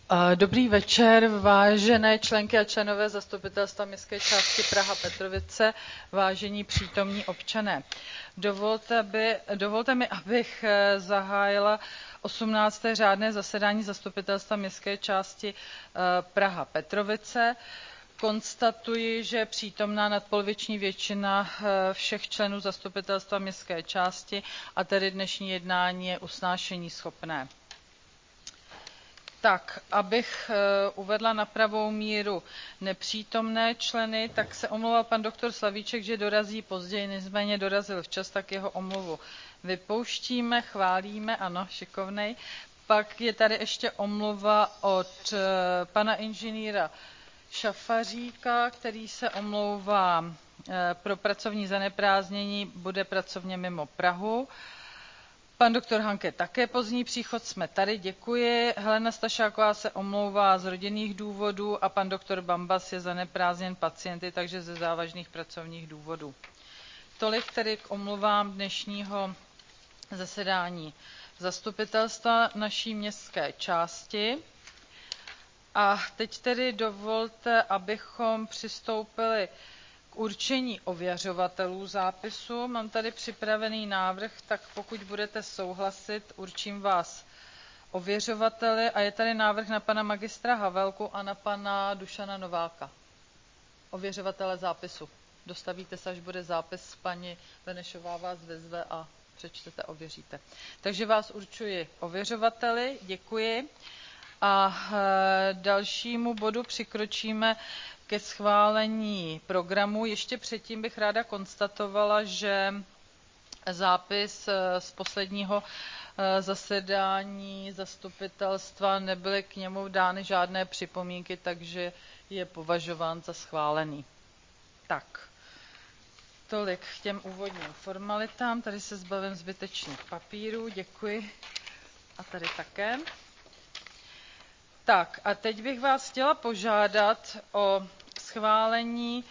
Dobrý večer, vážené členky a členové Zastupitelstva městské části Praha-Petrovice, vážení přítomní občané. Dovolte mi, abych zahájila 18. řádné zasedání Zastupitelstva městské části Praha-Petrovice. Konstatuji, že přítomná nadpoloviční většina všech členů Zastupitelstva městské části a tedy dnešní jednání je usnášení schopné. Tak, abych uvedla na pravou míru nepřítomné členy, tak se omlouval pan doktor Slavíček, že dorazí později, nicméně dorazil včas, tak jeho omluvu vypouštíme, chválíme, ano, šikovnej. Pak je tady ještě omluva od pana inženýra Šafaříka, který se omlouvá pro pracovní zaneprázdnění, bude pracovně mimo Prahu. Pan doktor Hanke také pozdní příchod, jsme tady, děkuji. Helena Stašáková se omlouvá z rodinných důvodů a pan doktor Bambas je zaneprázdněn pacienty, takže ze závažných pracovních důvodů. Tolik tedy k omluvám dnešního zasedání zastupitelstva naší městské části. A teď tedy dovolte, abychom přistoupili k určení ověřovatelů zápisu. Mám tady připravený návrh, tak pokud budete souhlasit, určím vás ověřovateli. A je tady návrh na pana magistra Havelku a na pana Dušana Nováka. Ověřovatele zápisu. Dostavíte se, až bude zápis, paní Benešová vás vyzve a přečtete, ověříte. Takže vás určuji ověřovateli, děkuji. A dalšímu bodu přikročíme ke schválení programu. Ještě předtím bych ráda konstatovala, že zápis z posledního zasedání zastupitelstva nebyly k němu dány žádné připomínky, takže je považován za schválený. Tak, tolik k těm úvodním formalitám. Tady se zbavím zbytečných papírů, děkuji. A tady také. Tak a teď bych vás chtěla požádat o schválení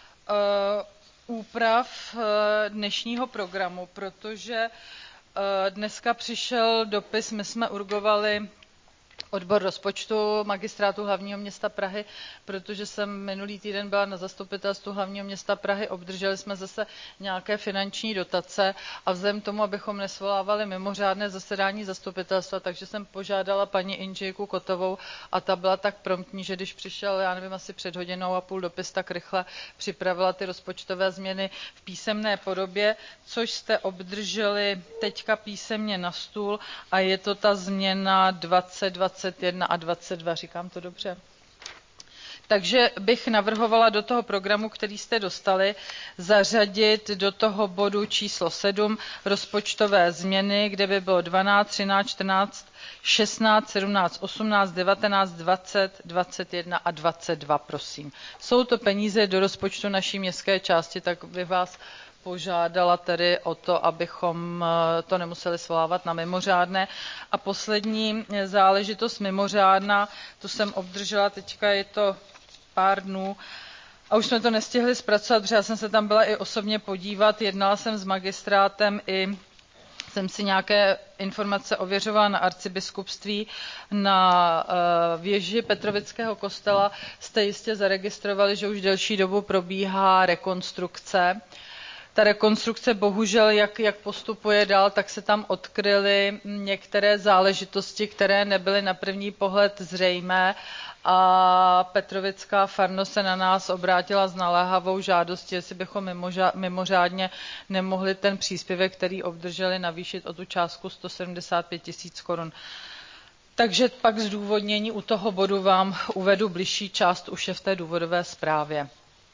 úprav dnešního programu, protože dneska přišel dopis, my jsme urgovali odbor rozpočtu Magistrátu hlavního města Prahy, protože jsem minulý týden byla na zastupitelstvu hlavního města Prahy, obdrželi jsme zase nějaké finanční dotace a vzhledem tomu, abychom nesvolávali mimořádné zasedání zastupitelstva, takže jsem požádala paní inženýrku Kotovou a ta byla tak promptní, že když přišel, já nevím, asi před hodinou a půl dopis, tak rychle připravila ty rozpočtové změny v písemné podobě, což jste obdrželi teďka písemně na stůl a je to ta změna 21 a 22, říkám to dobře? Takže bych navrhovala do toho programu, který jste dostali, zařadit do toho bodu číslo 7 rozpočtové změny, kde by bylo 12, 13, 14, 16, 17, 18, 19, 20, 21 a 22, prosím. Jsou to peníze do rozpočtu naší městské části, tak by vás požádala tedy o to, abychom to nemuseli svolávat na mimořádné. A poslední záležitost mimořádná, tu jsem obdržela, teďka je to pár dnů, a už jsme to nestihli zpracovat, protože já jsem se tam byla i osobně podívat, jednala jsem s magistrátem i jsem si nějaké informace ověřovala na arcibiskupství. Na věži Petrovického kostela jste jistě zaregistrovali, že už delší dobu probíhá rekonstrukce. Ta rekonstrukce bohužel, jak postupuje dál, tak se tam odkryly některé záležitosti, které nebyly na první pohled zřejmé a Petrovická farnost se na nás obrátila s naléhavou žádostí, jestli bychom mimořádně nemohli ten příspěvek, který obdrželi, navýšit o tu částku 175 000 korun. Takže pak zdůvodnění u toho bodu vám uvedu bližší část, už je v té důvodové zprávě.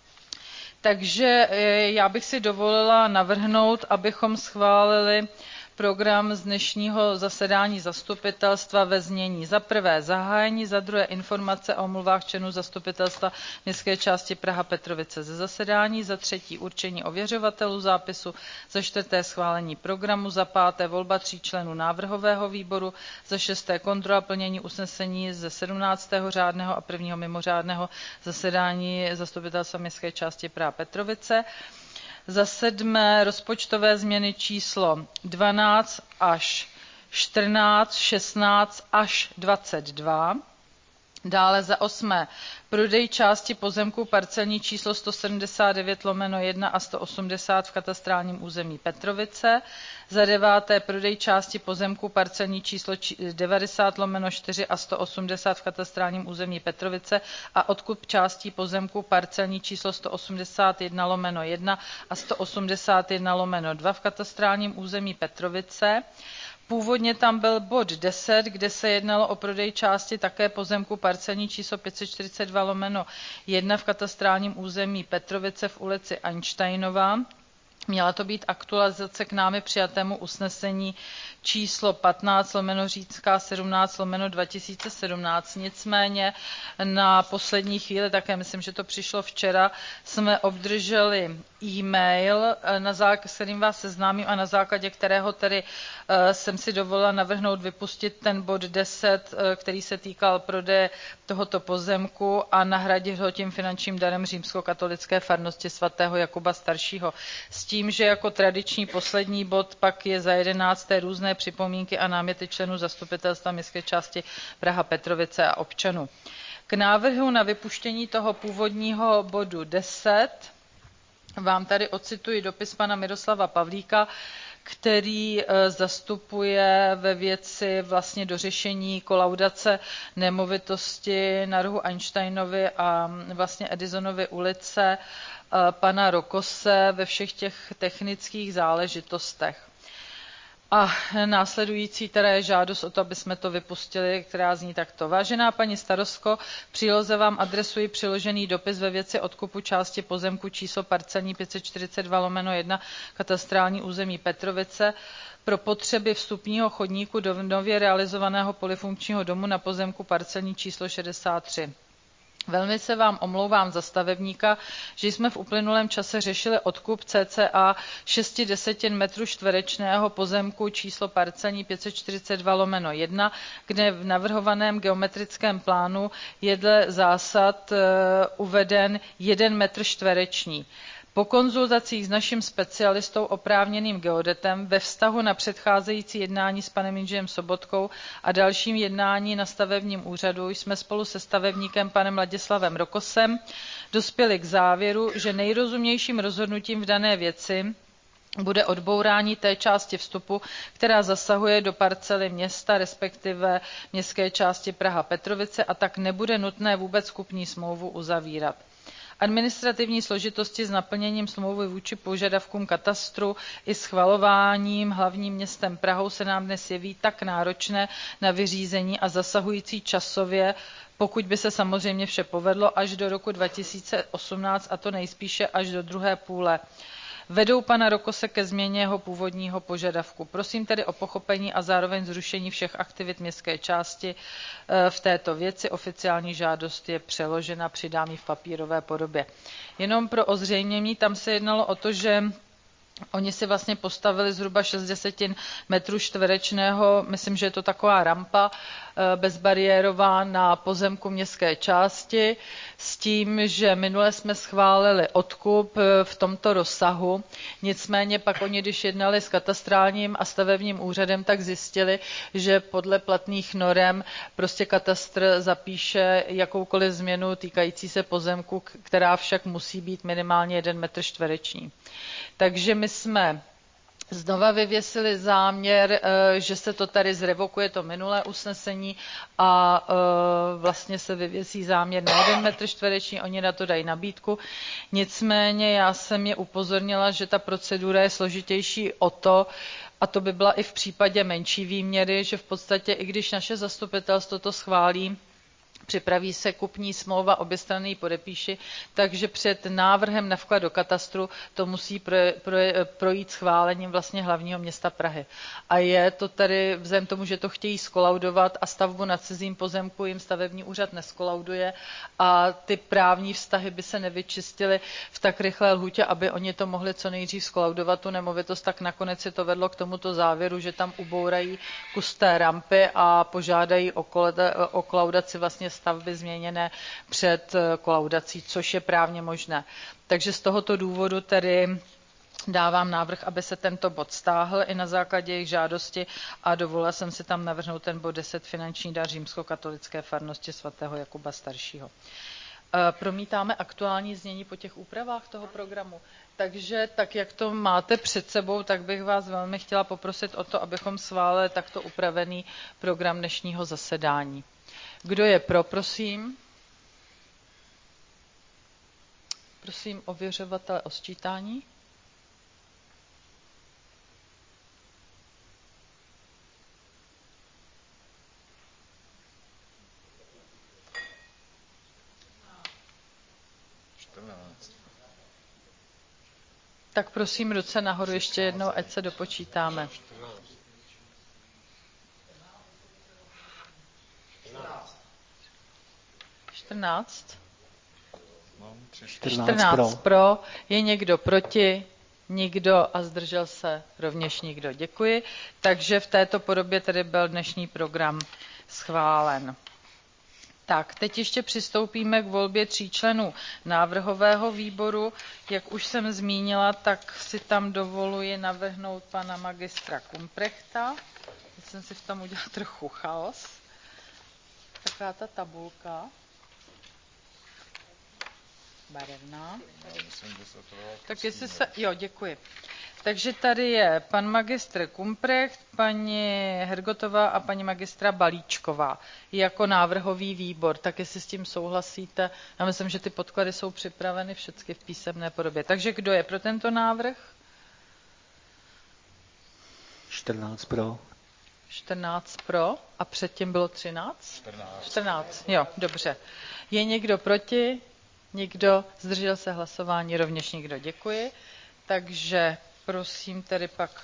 Takže já bych si dovolila navrhnout, abychom schválili program z dnešního zasedání zastupitelstva ve znění: za prvé zahájení, za druhé informace o omluvách členů zastupitelstva městské části Praha-Petrovice ze zasedání, za třetí určení ověřovatelů zápisu, za čtvrté schválení programu, za páté volba 3 členů návrhového výboru, za šesté kontrola plnění usnesení ze 17. řádného a 1. mimořádného zasedání zastupitelstva městské části Praha-Petrovice. Za sedmé rozpočtové změny číslo 12 až 14, 16 až 22. Dále za 8. Prodej části pozemku parcelní číslo 179/1 a 180 v katastrálním území Petrovice. Za 9. Prodej části pozemku parcelní číslo 90/4 a 180 v katastrálním území Petrovice a odkup částí pozemku parcelní číslo 181/1 a 181/2 v katastrálním území Petrovice. Původně tam byl bod 10, kde se jednalo o prodej části také pozemku parcelní číslo 542/1 v katastrálním území Petrovice v ulici Einsteinova. Měla to být aktualizace k námi přijatému usnesení číslo 15/Říčská 17/2017. Nicméně na poslední chvíli, také myslím, že to přišlo včera, jsme obdrželi e-mail, s kterým vás seznámím a na základě kterého tedy jsem si dovolila navrhnout vypustit ten bod 10, který se týkal prodeje tohoto pozemku a nahradit ho tím finančním darem římskokatolické farnosti svatého Jakuba staršího. S tím, že jako tradiční poslední bod pak je za 11. různé připomínky a náměty členů zastupitelstva městské části Praha Petrovice a občanů. K návrhu na vypuštění toho původního bodu 10 vám tady ocituji dopis pana Miroslava Pavlíka, který zastupuje ve věci vlastně dořešení kolaudace nemovitosti na rohu Einsteinovy a vlastně Edisonovy ulice pana Rokose ve všech těch technických záležitostech. A následující teda je žádost o to, aby jsme to vypustili, která zní takto. Vážená paní starostko, v příloze vám adresuji přiložený dopis ve věci odkupu části pozemku číslo parcelní 542/1 katastrální území Petrovice pro potřeby vstupního chodníku do nově realizovaného polyfunkčního domu na pozemku parcelní číslo 63. Velmi se vám omlouvám za stavebníka, že jsme v uplynulém čase řešili odkup cca 6 metrů čtverečného pozemku číslo parcelní 542/1, kde v navrhovaném geometrickém plánu je dle zásad uveden 1 metr čtvereční. Po konzultacích s naším specialistou oprávněným geodetem ve vztahu na předcházející jednání s panem inženýrem Sobotkou a dalším jednání na stavebním úřadu jsme spolu se stavebníkem panem Ladislavem Rokosem dospěli k závěru, že nejrozumnějším rozhodnutím v dané věci bude odbourání té části vstupu, která zasahuje do parcely města, respektive městské části Praha Petrovice, a tak nebude nutné vůbec kupní smlouvu uzavírat. Administrativní složitosti s naplněním smlouvy vůči požadavkům katastru i schvalováním hlavním městem Prahou se nám dnes jeví tak náročné na vyřízení a zasahující časově, pokud by se samozřejmě vše povedlo, až do roku 2018, a to nejspíše až do druhé půle. Vedou pana Rokose ke změně jeho původního požadavku. Prosím tedy o pochopení a zároveň zrušení všech aktivit městské části v této věci. Oficiální žádost je přeložena, přidám ji v papírové podobě. Jenom pro ozřejmění, tam se jednalo o to, že oni si vlastně postavili zhruba 60 metrů čtverečného, myslím, že je to taková rampa bezbariérová na pozemku městské části, s tím, že minule jsme schválili odkup v tomto rozsahu. Nicméně pak oni, když jednali s katastrálním a stavebním úřadem, tak zjistili, že podle platných norem prostě katastr zapíše jakoukoliv změnu týkající se pozemku, která však musí být minimálně 1 metr čtvereční. Takže my jsme znova vyvěsili záměr, že se to tady zrevokuje, to minulé usnesení, a vlastně se vyvěsí záměr na 1 metr čtvereční, oni na to dají nabídku. Nicméně já jsem je upozornila, že ta procedura je složitější o to, a to by byla i v případě menší výměry, že v podstatě i když naše zastupitelstvo to schválí, připraví se kupní smlouva, obě strany ji podepíši, takže před návrhem na vklad do katastru to musí projít schválením vlastně hlavního města Prahy. A je to tady, vzhledem tomu, že to chtějí skolaudovat a stavbu na cizím pozemku jim stavební úřad neskolauduje a ty právní vztahy by se nevyčistily v tak rychlé lhůtě, aby oni to mohli co nejdřív skolaudovat tu nemovitost, tak nakonec se to vedlo k tomuto závěru, že tam ubourají kus té rampy a požádají o kolaudaci vlastně stavby změněné před kolaudací, což je právně možné. Takže z tohoto důvodu tedy dávám návrh, aby se tento bod stáhl i na základě jejich žádosti a dovolila jsem si tam navrhnout ten bod 10 finanční dar římskokatolické farnosti svatého Jakuba staršího. Promítáme aktuální znění po těch úpravách toho programu. Takže tak, jak to máte před sebou, tak bych vás velmi chtěla poprosit o to, abychom schválili takto upravený program dnešního zasedání. Kdo je pro, prosím? Prosím ověřovatele o sčítání. Tak prosím ruce nahoru ještě jednou, ať se dopočítáme. 14. 14 pro. Je někdo proti? Nikdo a zdržel se rovněž nikdo. Děkuji. Takže v této podobě tedy byl dnešní program schválen. Tak, teď ještě přistoupíme k volbě 3 členů návrhového výboru. Jak už jsem zmínila, tak si tam dovoluji navrhnout pana magistra Kumprechta. Teď jsem si v tom udělala trochu chaos. Taková ta tabulka. Barevná. Tak jestli se... Jo, děkuji. Takže tady je pan magistr Kumprecht, paní Hergotová a paní magistra Balíčková jako návrhový výbor. Tak jestli s tím souhlasíte, já myslím, že ty podklady jsou připraveny všechny v písemné podobě. Takže kdo je pro tento návrh? 14 pro. 14 pro a předtím bylo 13? 14, jo, dobře. Je někdo proti? Nikdo? Zdržel se hlasování? Rovněž nikdo. Děkuji. Takže prosím tedy pak...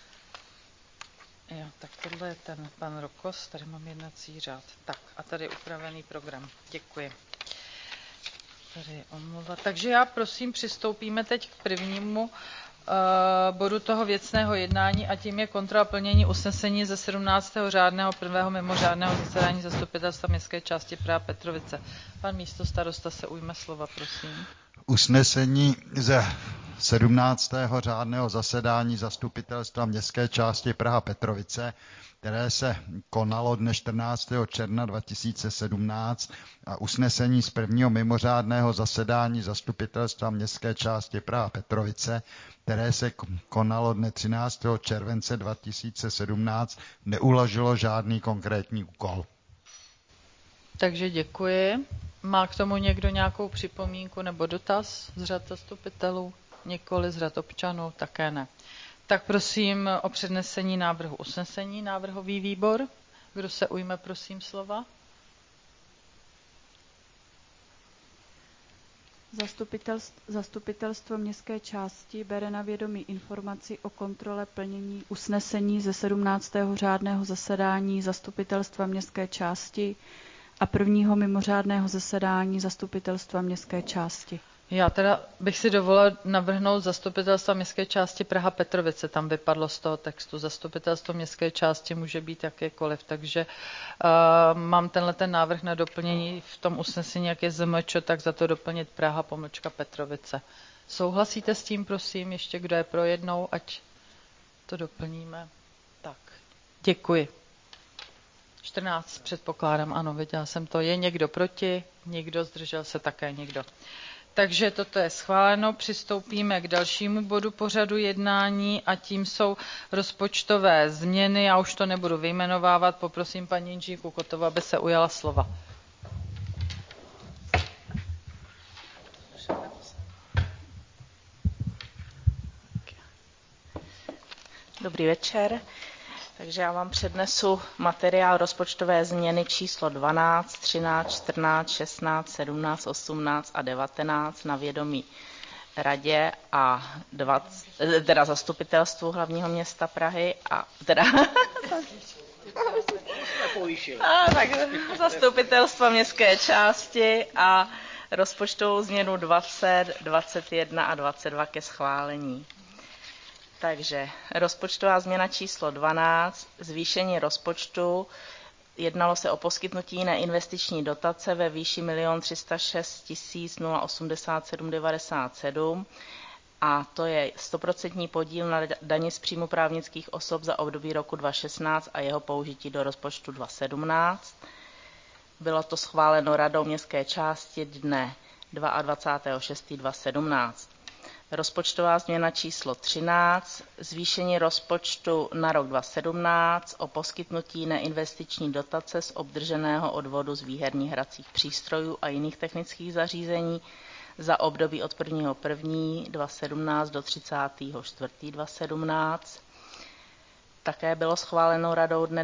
Jo, tak tohle je ten pan Rokos, tady mám jednací řád. Tak a tady je upravený program. Děkuji. Tady je omluva. Takže já prosím přistoupíme teď k prvnímu bodu toho věcného jednání a tím je kontrola plnění usnesení ze 17. řádného prvého mimořádného zasedání zastupitelstva městské části Praha Petrovice. Pan místostarosta se ujme slova, prosím. Usnesení ze 17. řádného zasedání zastupitelstva městské části Praha Petrovice, které se konalo dne 14. června 2017 a usnesení z prvního mimořádného zasedání zastupitelstva městské části Praha Petrovice, které se konalo dne 13. července 2017, neuložilo žádný konkrétní úkol. Takže děkuji. Má k tomu někdo nějakou připomínku nebo dotaz z řad zastupitelů? Nikoli z řad občanů? Také ne. Tak prosím o přednesení návrhu usnesení návrhový výbor. Kdo se ujme, prosím, slova? Zastupitelstvo městské části bere na vědomí informaci o kontrole plnění usnesení ze 17. řádného zasedání zastupitelstva městské části a prvního mimořádného zasedání zastupitelstva městské části. Já teda bych si dovolila navrhnout zastupitelstva městské části Praha Petrovice. Tam vypadlo z toho textu. Zastupitelstvo městské části může být jakékoliv, takže mám ten návrh na doplnění v tom usnesení, jak je ZMČ, tak za to doplnit Praha _ Petrovice. Souhlasíte s tím, prosím? Ještě kdo je pro jednou, ať to doplníme. Tak, děkuji. 14 předpokládám, ano, viděla jsem to. Je někdo proti? Nikdo, zdržel se také někdo. Takže toto je schváleno. Přistoupíme k dalšímu bodu pořadu jednání a tím jsou rozpočtové změny. Já už to nebudu vyjmenovávat. Poprosím paní inženýrku Kotovou, aby se ujala slova. Dobrý večer. Takže já vám přednesu materiál rozpočtové změny číslo 12, 13, 14, 16, 17, 18 a 19 na vědomí radě a teda zastupitelstvu hlavního města Prahy a teda tak zastupitelstva městské části a rozpočtovou změnu 20, 21 a 22 ke schválení. Takže rozpočtová změna číslo 12, zvýšení rozpočtu, jednalo se o poskytnutí neinvestiční dotace ve výši 1 306 087,97 €. a to je 100% podíl na dani z příjmu právnických osob za období roku 2016 a jeho použití do rozpočtu 2017. Bylo to schváleno Radou městské části dne 22.6.2017. Rozpočtová změna číslo 13, zvýšení rozpočtu na rok 2017 o poskytnutí neinvestiční dotace z obdrženého odvodu z výherních hracích přístrojů a jiných technických zařízení za období od 1.1.2017 do 30.4.2017. Také bylo schváleno Radou dne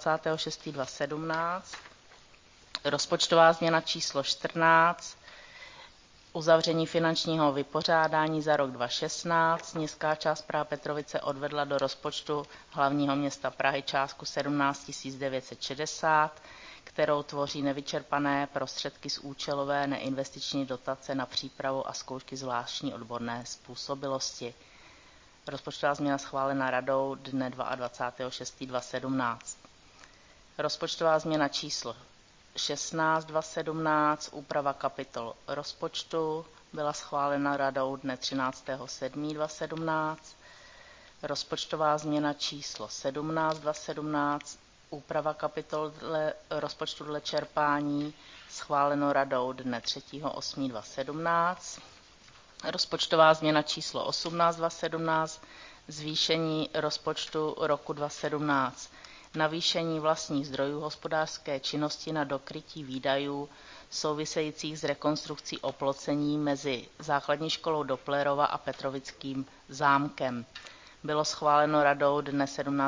22.6.2017. Rozpočtová změna číslo 14, uzavření finančního vypořádání za rok 2016. Městská část Praha Petrovice odvedla do rozpočtu hlavního města Prahy částku 17 960, kterou tvoří nevyčerpané prostředky z účelové neinvestiční dotace na přípravu a zkoušky zvláštní odborné způsobilosti. Rozpočtová změna schválená Radou dne 22.6.2017. Rozpočtová změna číslo 16 2017, úprava kapitol rozpočtu, byla schválena Radou dne 13.7.2017. Rozpočtová změna číslo 17 2017, úprava kapitol rozpočtu dle čerpání, schváleno Radou dne 3.8.2017. Rozpočtová změna číslo 18 2017, zvýšení rozpočtu roku 2017. Navýšení vlastních zdrojů hospodářské činnosti na dokrytí výdajů souvisejících s rekonstrukcí oplocení mezi základní školou Doplerova a Petrovickým zámkem. Bylo schváleno Radou dne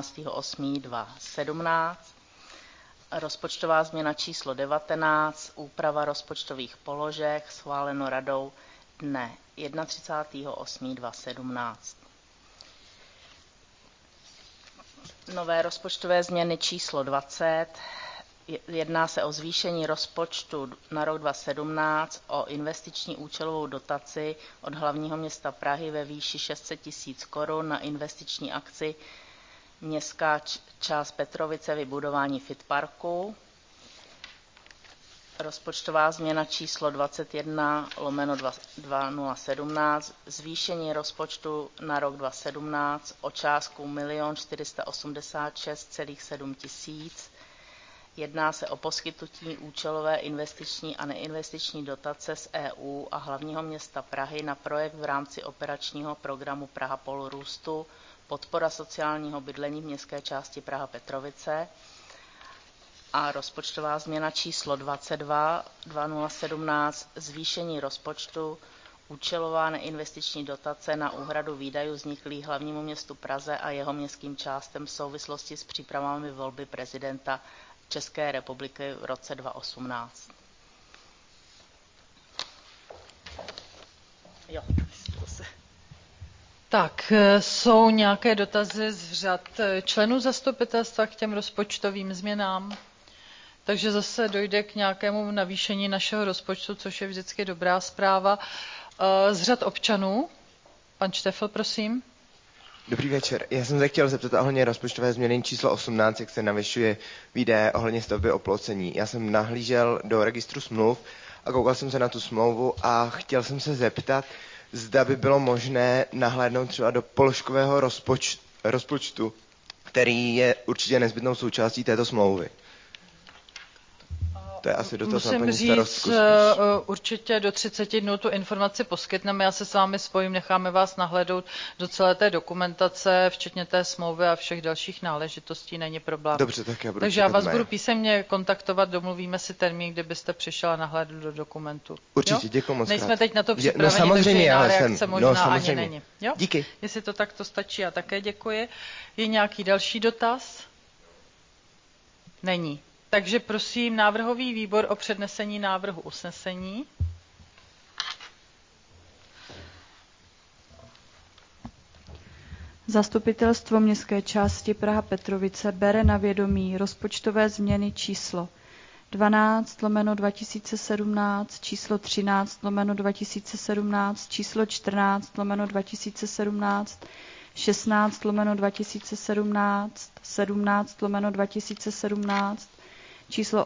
17.8.2017. Rozpočtová změna číslo 19, úprava rozpočtových položek, schváleno Radou dne 31.8.2017. Nové rozpočtové změny číslo 20. Jedná se o zvýšení rozpočtu na rok 2017 o investiční účelovou dotaci od hlavního města Prahy ve výši 600 000 korun na investiční akci Městská část Petrovice vybudování fitparku. Rozpočtová změna číslo 21/2017, zvýšení rozpočtu na rok 2017 o částku 1 486,7 tisíc. Jedná se o poskytnutí účelové investiční a neinvestiční dotace z EU a hlavního města Prahy na projekt v rámci operačního programu Praha pól růstu, podpora sociálního bydlení v městské části Praha Petrovice. A rozpočtová změna číslo 22/2017, zvýšení rozpočtu, účelová neinvestiční dotace na úhradu výdajů vzniklých hlavnímu městu Praze a jeho městským částem v souvislosti s přípravami volby prezidenta České republiky v roce 2018. Tak, jsou nějaké dotazy z řad členů zastupitelstva k těm rozpočtovým změnám? Takže zase dojde k nějakému navýšení našeho rozpočtu, což je vždycky dobrá zpráva. Z řad občanů, pan Štefl, prosím. Dobrý večer. Já jsem se chtěl zeptat ohledně rozpočtové změny číslo 18, jak se navyšuje výdaje ohledně stavby oplocení. Já jsem nahlížel do registru smluv a koukal jsem se na tu smlouvu a chtěl jsem se zeptat, zda by bylo možné nahlédnout třeba do položkového rozpočtu, který je určitě nezbytnou součástí této smlouvy. To je asi dotaz na paní starostku. Určitě do 30 dnů tu informaci poskytneme, já se s vámi spojím, necháme vás nahlédnout do celé té dokumentace, včetně té smlouvy a všech dalších náležitostí, není problém. Dobře, tak já budu Takže já vás budu písemně kontaktovat, domluvíme si termín, kdy byste přišel a nahlédl do dokumentu. Určitě, děkuji moc. Nejsme teď na to připraveni, no, samozřejmě, takže jiná já reakce možná ani není. Jo? Díky. Jestli to takto stačí, já také děkuji. Je nějaký další dotaz? Není. Takže prosím návrhový výbor o přednesení návrhu usnesení. Zastupitelstvo městské části Praha Petrovice bere na vědomí rozpočtové změny číslo 12/2017, číslo 13/2017, číslo 14/2017, 16/2017, 17/2017, číslo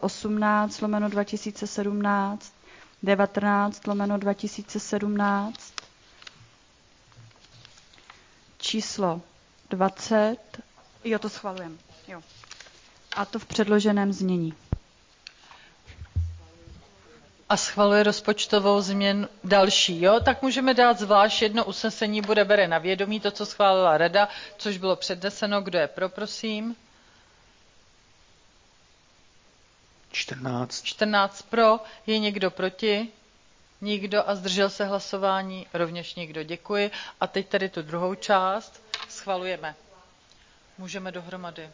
18/2017, 19/2017, číslo 20. Jo, to schvalujeme. Jo. A to v předloženém znění. A schvaluje rozpočtovou změnu další, jo? Tak můžeme dát zvlášť jedno usnesení, bere na vědomí to, co schválila rada, což bylo předneseno. Kdo je pro, prosím? 14. 14 pro, je někdo proti? Nikdo a zdržel se hlasování? Rovněž nikdo, děkuji. A teď tady tu druhou část schvalujeme. Můžeme dohromady.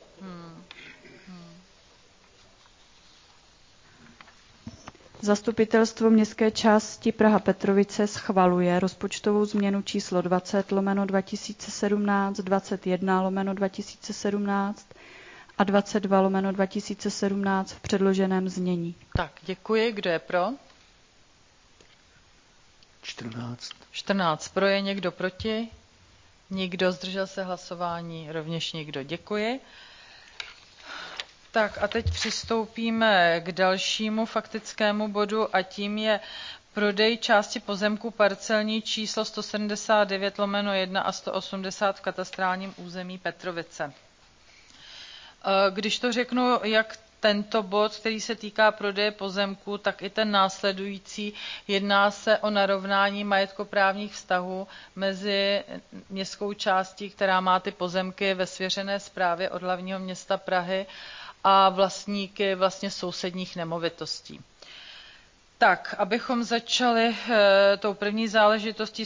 Zastupitelstvo městské části Praha-Petrovice schvaluje rozpočtovou změnu číslo 20/2017, 21/2017 a 22/2017 v předloženém znění. Tak, děkuji. Kdo je pro? 14. 14 pro, je někdo proti? Nikdo, zdržel se hlasování? Rovněž nikdo, děkuji. Tak a teď přistoupíme k dalšímu faktickému bodu a tím je prodej části pozemku parcelní číslo 179/1 a 180 v katastrálním území Petrovice. Když to řeknu, jak tento bod, který se týká prodeje pozemku, tak i ten následující, jedná se o narovnání majetkoprávních vztahů mezi městskou částí, která má ty pozemky ve svěřené správě od hlavního města Prahy, a vlastníky vlastně sousedních nemovitostí. Tak, abychom začali tou první záležitostí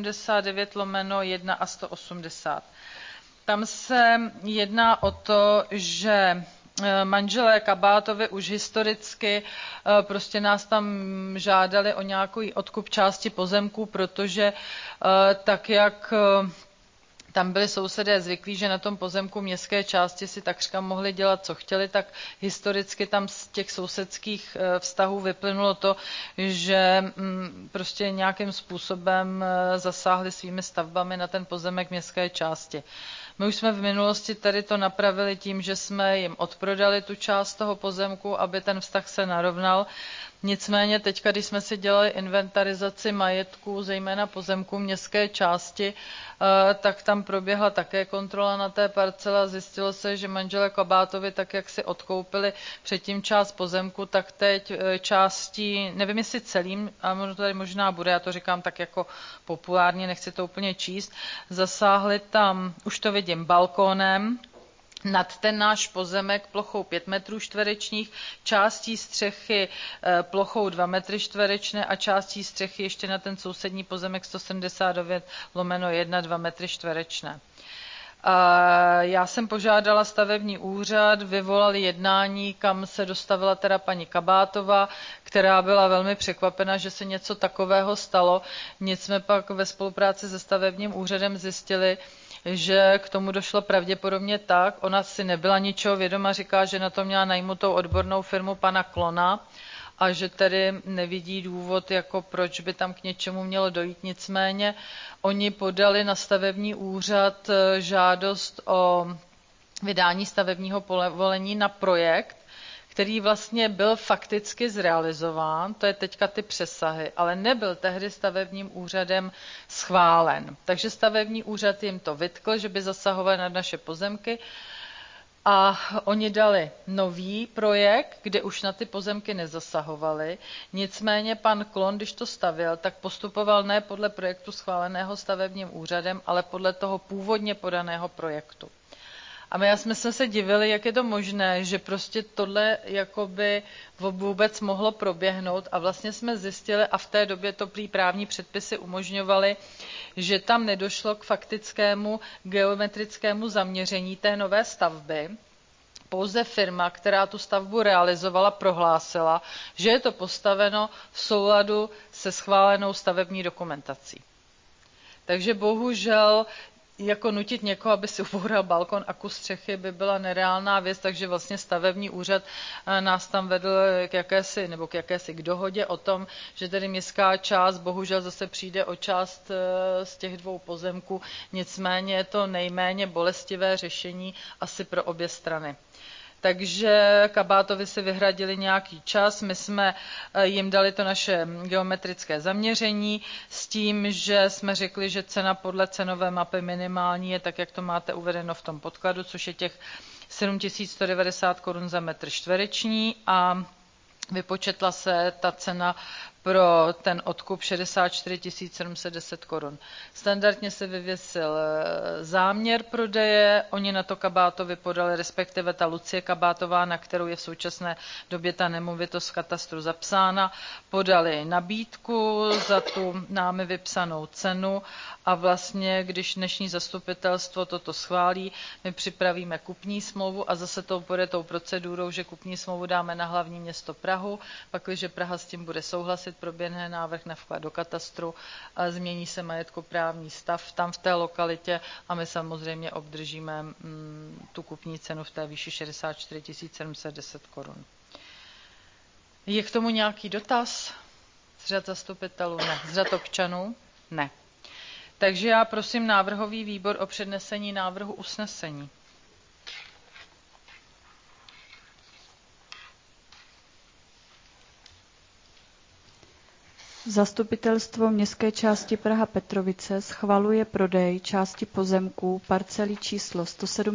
179/1 a 180. Tam se jedná o to, že manželé Kabátovi už historicky prostě nás tam žádali o nějaký odkup části pozemků, protože tak, jak tam byli sousedé zvyklí, že na tom pozemku městské části si takřka mohli dělat, co chtěli, tak historicky tam z těch sousedských vztahů vyplynulo to, že prostě nějakým způsobem zasáhli svými stavbami na ten pozemek městské části. My už jsme v minulosti tady to napravili tím, že jsme jim odprodali tu část toho pozemku, aby ten vztah se narovnal. Nicméně teďka, když jsme si dělali inventarizaci majetků, zejména pozemků městské části, tak tam proběhla také kontrola na té parcele a zjistilo se, že manželé Kabátovi, tak jak si odkoupili předtím část pozemku, tak teď částí, nevím jestli celým, a to tady možná bude, já to říkám tak jako populárně, nechci to úplně číst, zasáhli tam, už to vidím, balkónem, nad ten náš pozemek plochou 5 metrů čtverečních, částí střechy plochou 2 metry čtverečné a částí střechy ještě na ten sousední pozemek 179/1 2 metry čtverečné. Já jsem požádala stavební úřad, vyvolali jednání, kam se dostavila teda paní Kabátová, která byla velmi překvapena, že se něco takového stalo. Nic jsme pak ve spolupráci se stavebním úřadem zjistili, že k tomu došlo pravděpodobně tak. Ona si nebyla ničeho vědoma, říká, že na to měla najmutou odbornou firmu pana Klona a že tedy nevidí důvod, jako proč by tam k něčemu mělo dojít. Nicméně oni podali na stavební úřad žádost o vydání stavebního povolení na projekt, který vlastně byl fakticky zrealizován, to je teďka ty přesahy, ale nebyl tehdy stavebním úřadem schválen. Takže stavební úřad jim to vytkl, že by zasahovali na naše pozemky a oni dali nový projekt, kde už na ty pozemky nezasahovali. Nicméně pan Klon, když to stavěl, tak postupoval ne podle projektu schváleného stavebním úřadem, ale podle toho původně podaného projektu. A my jsme se divili, jak je to možné, že prostě tohle jakoby vůbec mohlo proběhnout a vlastně jsme zjistili, a v té době to prý právní předpisy umožňovaly, že tam nedošlo k faktickému geometrickému zaměření té nové stavby. Pouze firma, která tu stavbu realizovala, prohlásila, že je to postaveno v souladu se schválenou stavební dokumentací. Takže bohužel jako nutit někoho, aby si uboural balkon a kus střechy, by byla nereálná věc, takže vlastně stavební úřad nás tam vedl k jakési dohodě o tom, že tedy městská část bohužel zase přijde o část z těch 2 pozemků, nicméně je to nejméně bolestivé řešení asi pro obě strany. Takže Kabátovi si vyhradili nějaký čas, my jsme jim dali to naše geometrické zaměření s tím, že jsme řekli, že cena podle cenové mapy minimální je tak, jak to máte uvedeno v tom podkladu, což je těch 7190 korun za metr čtvereční a vypočetla se ta cena pro ten odkup 64 710 korun. Standardně se vyvěsil záměr prodeje, oni na to Kabátovi podali, respektive ta Lucie Kabátová, na kterou je v současné době ta nemovitost v katastru zapsána, podali nabídku za tu námi vypsanou cenu a vlastně, když dnešní zastupitelstvo toto schválí, my připravíme kupní smlouvu a zase to půjde tou procedurou, že kupní smlouvu dáme na hlavní město Prahu, pakliže Praha s tím bude souhlasit, proběhne návrh na vklad do katastru, změní se majetkoprávní stav tam v té lokalitě a my samozřejmě obdržíme tu kupní cenu v té výši 64 710 korun. Je k tomu nějaký dotaz z řad zastupitelů? Ne. Z řad občanů? Ne. Takže já prosím návrhový výbor o přednesení návrhu usnesení. Zastupitelstvo městské části Praha-Petrovice schvaluje prodej části pozemků parcelí číslo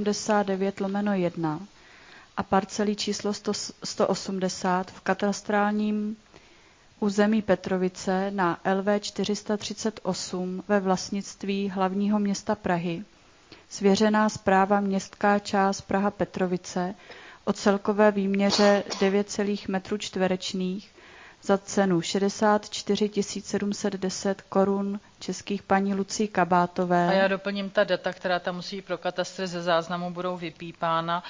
179/1 a parcelí číslo 180 v katastrálním území Petrovice na LV 438 ve vlastnictví hlavního města Prahy. Svěřená správa městská část Praha-Petrovice o celkové výměře 9,0 metrů čtverečných za cenu 64 710 korun českých paní Lucii Kabátové. A já doplním ta data, která tam musí pro katastr ze záznamu budou vypípána.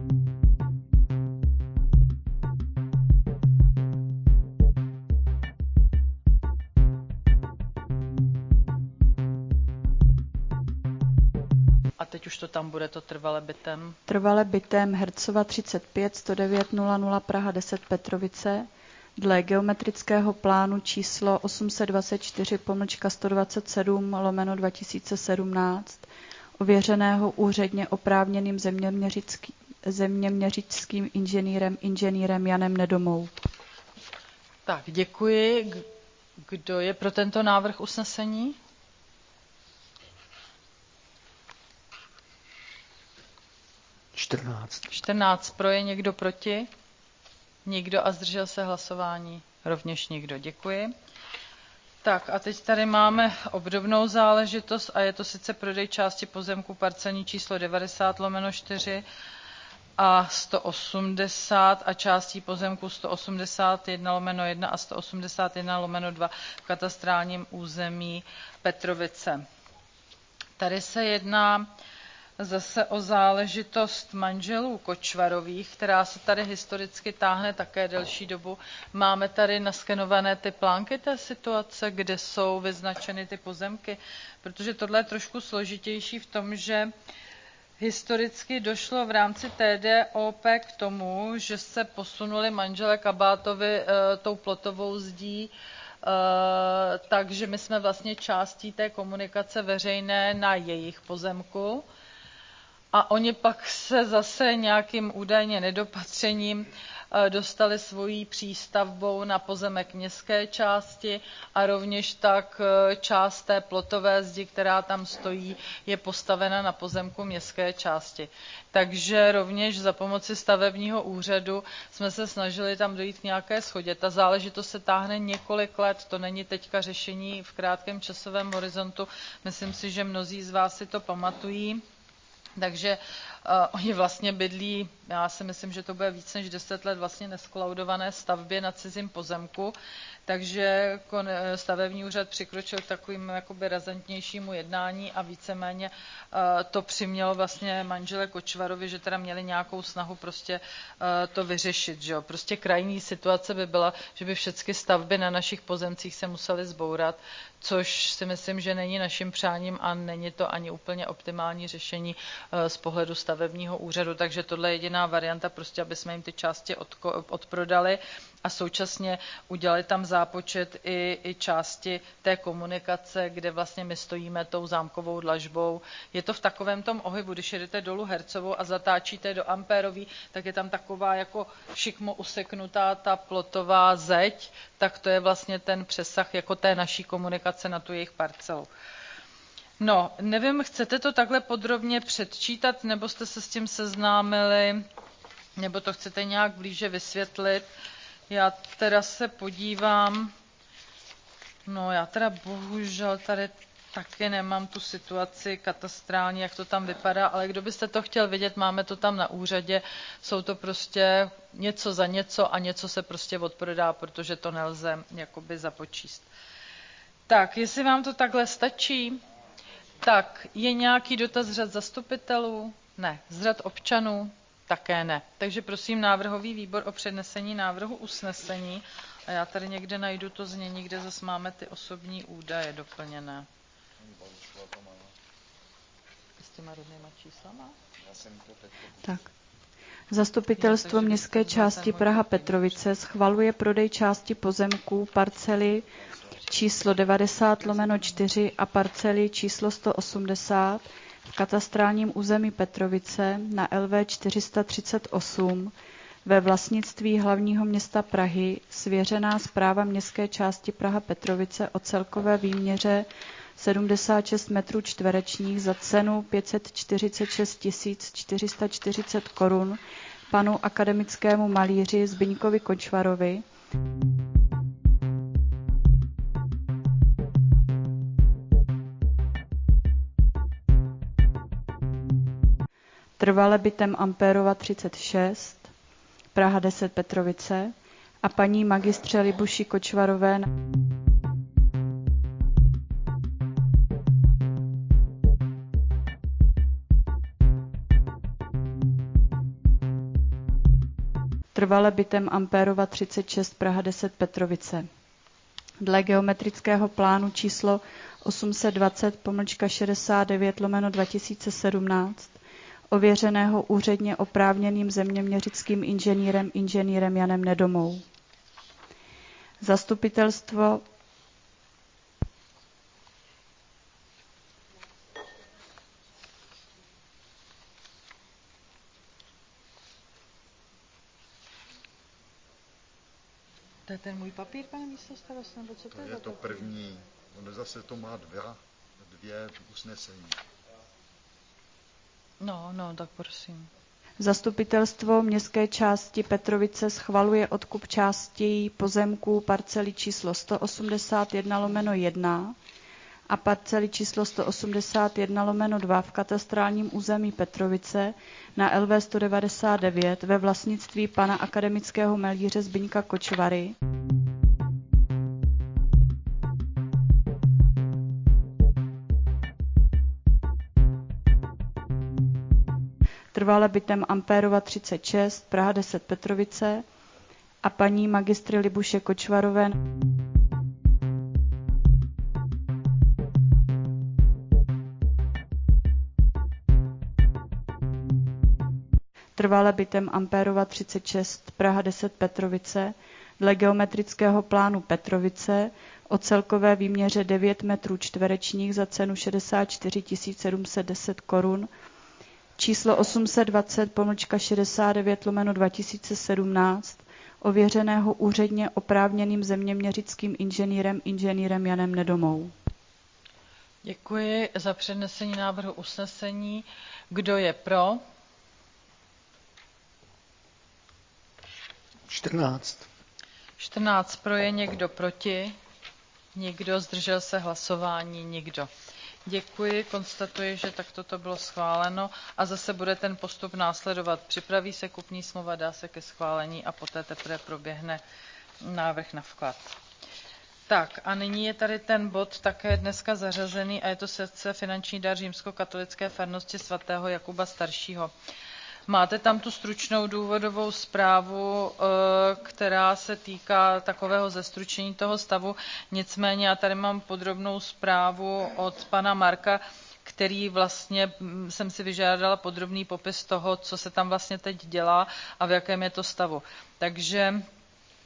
A teď už to tam bude, to trvale bytem. Trvale bytem Hercova 35 109 00 Praha 10 Petrovice dle geometrického plánu číslo 827/127/2017 ověřeného úředně oprávněným zeměměřickým inženýrem Janem Nedomou. Tak, děkuji. Kdo je pro tento návrh usnesení? Čtrnáct. 14 pro, je někdo proti? Nikdo a zdržel se hlasování? Rovněž nikdo. Děkuji. Tak a teď tady máme obdobnou záležitost a je to sice prodej části pozemku parcelní číslo 90/4 a 180 a částí pozemku 181/1 a 181/2 v katastrálním území Petrovice. Tady se jedná zase o záležitost manželů Kočvarových, která se tady historicky táhne také delší dobu. Máme tady naskenované ty plánky té situace, kde jsou vyznačeny ty pozemky, protože tohle je trošku složitější v tom, že historicky došlo v rámci TDOP k tomu, že se posunuli manželé Kabátovi tou plotovou zdí, takže my jsme vlastně částí té komunikace veřejné na jejich pozemku. A oni pak se zase nějakým údajně nedopatřením dostali svojí přístavbou na pozemek městské části a rovněž tak část té plotové zdi, která tam stojí, je postavena na pozemku městské části. Takže rovněž za pomoci stavebního úřadu jsme se snažili tam dojít k nějaké shodě. Ta záležitost se táhne několik let, to není teďka řešení v krátkém časovém horizontu. Myslím si, že mnozí z vás si to pamatují. Takže oni vlastně bydlí, já si myslím, že to bude víc než 10 let vlastně neskolaudované stavbě na cizím pozemku, takže stavební úřad přikročil k takovým jakoby razantnějšímu jednání a víceméně to přimělo vlastně manžele Kočvarovi, že teda měli nějakou snahu prostě to vyřešit. Že jo? Prostě krajní situace by byla, že by všechny stavby na našich pozemcích se musely zbourat, což si myslím, že není naším přáním a není to ani úplně optimální řešení z pohledu stavebního úřadu, takže tohle je jediná varianta, prostě aby jsme jim ty části odprodali a současně udělali tam zápočet i části té komunikace, kde vlastně my stojíme tou zámkovou dlažbou. Je to v takovém tom ohybu, když jedete dolů Hercovou a zatáčíte do Ampérový, tak je tam taková jako šikmo useknutá ta plotová zeď, tak to je vlastně ten přesah jako té naší komunikace na tu jejich parcelu. No, nevím, chcete to takhle podrobně předčítat, nebo jste se s tím seznámili, nebo to chcete nějak blíže vysvětlit? Já teda se podívám, no já teda bohužel tady taky nemám tu situaci katastrální, jak to tam vypadá, ale kdo byste to chtěl vidět, máme to tam na úřadě, jsou to prostě něco za něco a něco se prostě odprodá, protože to nelze jakoby započíst. Tak, jestli vám to takhle stačí, tak je nějaký dotaz z řad zastupitelů? Ne. Z řad občanů? Také ne. Takže prosím návrhový výbor o přednesení návrhu usnesení. A já tady někde najdu to znění, kde zase máme ty osobní údaje doplněné. S těma rodnýma číslama? Tak. Zastupitelstvo městské části Praha Petrovice schvaluje prodej části pozemků parcely číslo 90/4 a parcely číslo 180 v katastrálním území Petrovice na LV 438 ve vlastnictví hlavního města Prahy, svěřená správa městské části Praha Petrovice o celkové výměře 76 metrů čtverečních za cenu 546 440 korun panu akademickému malíři Zbyňkovi Kočvarovi, trvale bytem Ampérova 36, Praha 10 Petrovice, a paní magistře Libuši Kočvarové trvale bytem Ampérova 36, Praha 10 Petrovice. Dle geometrického plánu číslo 820/69/2017 ověřeného úředně oprávněným zeměměřickým inženýrem Janem Nedomou. Zastupitelstvo To je ten můj papír, pane místostarosto, nebo co to je? To je to první, ono zase to má dvě usnesení. No, tak prosím. Zastupitelstvo městské části Petrovice schvaluje odkup části pozemků parcely číslo 181/1 a parcely číslo 181/2 v katastrálním území Petrovice na LV 199 ve vlastnictví pana akademického malíře Zbyňka Kočvary, trvale bytem Ampérova 36, Praha 10 Petrovice, a paní magistry Libuše Kočvarové trvale bytem Ampérova 36, Praha 10 Petrovice, dle geometrického plánu Petrovice o celkové výměře 9 metrů čtverečních za cenu 64 710 korun, číslo 820/69/2017, ověřeného úředně oprávněným zeměměřickým inženýrem Janem Nedomou. Děkuji za přednesení návrhu usnesení. Kdo je pro? 14. 14 pro, je někdo proti? Nikdo, zdržel se hlasování? Nikdo. Děkuji, konstatuji, že takto to bylo schváleno a zase bude ten postup následovat. Připraví se kupní smlouva, dá se ke schválení a poté teprve proběhne návrh na vklad. Tak a nyní je tady ten bod také dneska zařazený a je to sice finanční dar římskokatolické farnosti svatého Jakuba staršího. Máte tam tu stručnou důvodovou zprávu, která se týká takového zestručení toho stavu. Nicméně já tady mám podrobnou zprávu od pana Marka, který vlastně jsem si vyžádala podrobný popis toho, co se tam vlastně teď dělá a v jakém je to stavu. Takže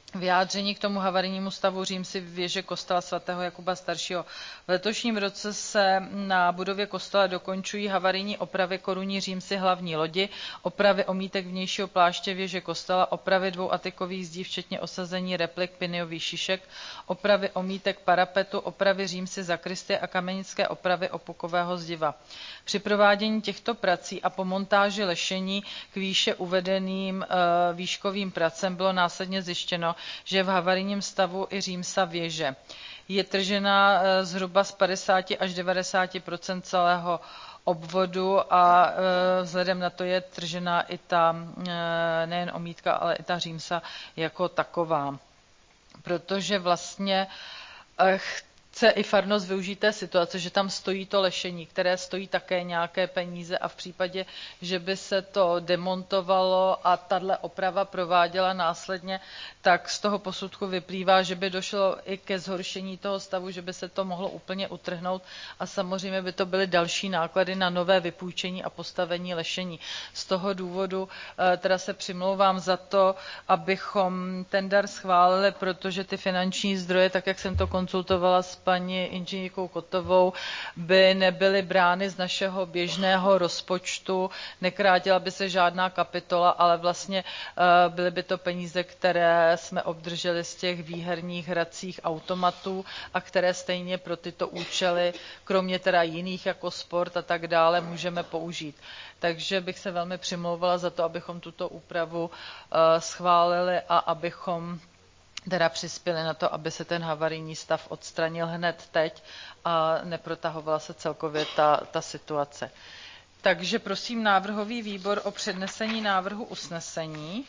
Vyjádření k tomu havarijnímu stavu římsy věže kostela svatého Jakuba staršího. V letošním roce se na budově kostela dokončují havarijní opravy korunní římsy hlavní lodi, opravy omítek vnějšího pláště věže kostela, opravy 2 atikových zdí, včetně osazení replik piniových šišek, opravy omítek parapetu, opravy římsy zakristie a kamenické opravy opukového zdiva. Při provádění těchto prací a po montáži lešení k výše uvedeným výškovým pracem bylo následně zjištěno, že je v havarijním stavu i římsa věže. Je tržena zhruba z 50 až 90 % celého obvodu a vzhledem na to je tržená i ta nejen omítka, ale i ta římsa jako taková. Protože vlastně chce i farnost využít té situace, že tam stojí to lešení, které stojí také nějaké peníze a v případě, že by se to demontovalo a tahle oprava prováděla následně, tak z toho posudku vyplývá, že by došlo i ke zhoršení toho stavu, že by se to mohlo úplně utrhnout a samozřejmě by to byly další náklady na nové vypůjčení a postavení lešení. Z toho důvodu teda se přimlouvám za to, abychom ten dar schválili, protože ty finanční zdroje, tak jak jsem to konzultovala s paní inženýrkou Kotovou, by nebyly brány z našeho běžného rozpočtu, nekrátila by se žádná kapitola, ale vlastně byly by to peníze, které jsme obdrželi z těch výherních hracích automatů a které stejně pro tyto účely, kromě teda jiných jako sport a tak dále, můžeme použít. Takže bych se velmi přimlouvala za to, abychom tuto úpravu schválili a abychom teda přispěli na to, aby se ten havarijní stav odstranil hned teď a neprotahovala se celkově ta situace. Takže prosím návrhový výbor o přednesení návrhu usnesení.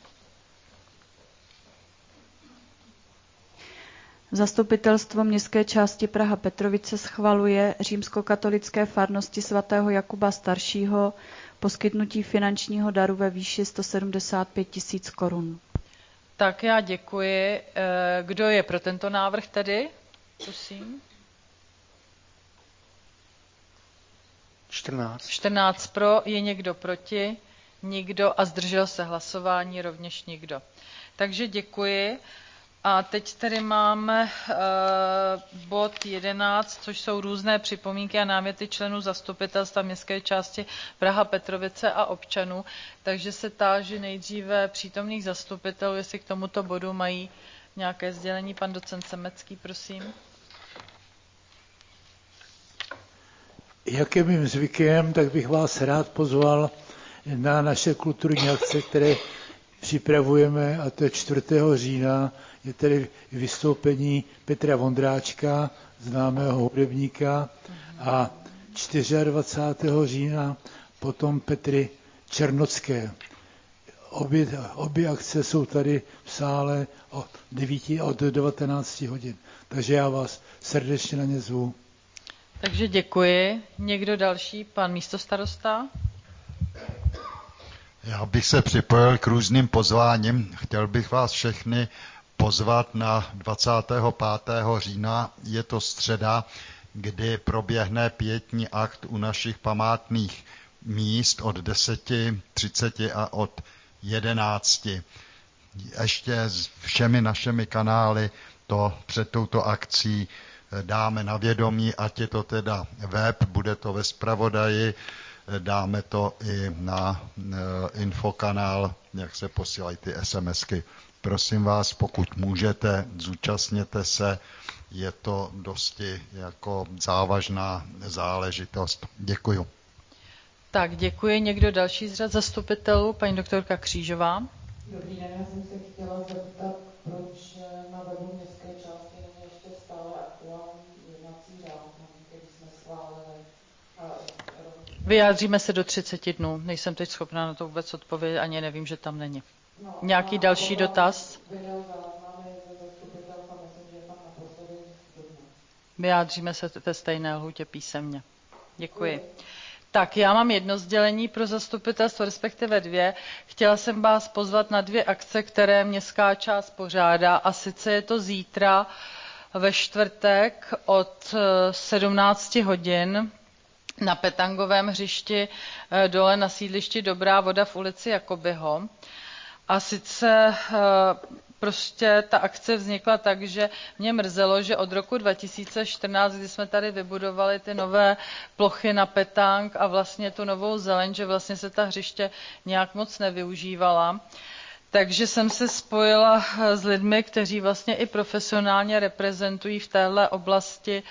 Zastupitelstvo městské části Praha Petrovice schvaluje římskokatolické farnosti svatého Jakuba staršího poskytnutí finančního daru ve výši 175 000 korun. Tak já děkuji. Kdo je pro tento návrh tedy? Prosím. 14 pro, je někdo proti? Nikdo a zdržel se hlasování, rovněž nikdo. Takže děkuji. A teď tady máme bod 11, což jsou různé připomínky a náměty členů zastupitelstva městské části Praha Petrovice a občanů. Takže se táži nejdříve přítomných zastupitelů, jestli k tomuto bodu mají nějaké sdělení. Pan docent Semecký, prosím. Jak je mým zvykem, tak bych vás rád pozval na naše kulturní akce, které připravujeme, a to je 4. října, je tedy vystoupení Petra Vondráčka, známého hudebníka, a 24. října potom Petry Černocké. Obě akce jsou tady v sále od 19 hodin. Takže já vás srdečně na ně zvu. Takže děkuji. Někdo další? Pan místostarosta? Já bych se připojil k různým pozváním. Chtěl bych vás všechny pozvat na 25. října, je to středa, kdy proběhne pietní akt u našich památných míst od 10:30 a od 11. Ještě s všemi našimi kanály to před touto akcí dáme na vědomí, ať je to teda web, bude to ve zpravodaji, dáme to i na infokanál, jak se posílají ty SMSky. Prosím vás, pokud můžete, zúčastněte se, je to dosti jako závažná záležitost. Děkuju. Tak, děkuji. Někdo další z řad zastupitelů? Paní doktorka Křížová. Dobrý den, já jsem se chtěla zeptat, proč na webu městské části není ještě stále aktuální jednací řád, který jsme schválili. Vyjádříme se do 30 dnů. Nejsem teď schopná na to vůbec odpovědět, ani nevím, že tam není. Nějaký další dotaz? Vyjádříme se ve stejné lhůtě písemně. Děkuji. Tak, já mám jedno sdělení pro zastupitelstvo, respektive 2. Chtěla jsem vás pozvat na 2 akce, které městská část pořádá, a sice je to zítra ve čtvrtek od 17 hodin na Petangovém hřišti dole na sídlišti Dobrá voda v ulici Jakobyho. A sice prostě ta akce vznikla tak, že mě mrzelo, že od roku 2014, kdy jsme tady vybudovali ty nové plochy na petang a vlastně tu novou zeleň, že vlastně se ta hřiště nějak moc nevyužívala. Takže jsem se spojila s lidmi, kteří vlastně i profesionálně reprezentují v téhle oblasti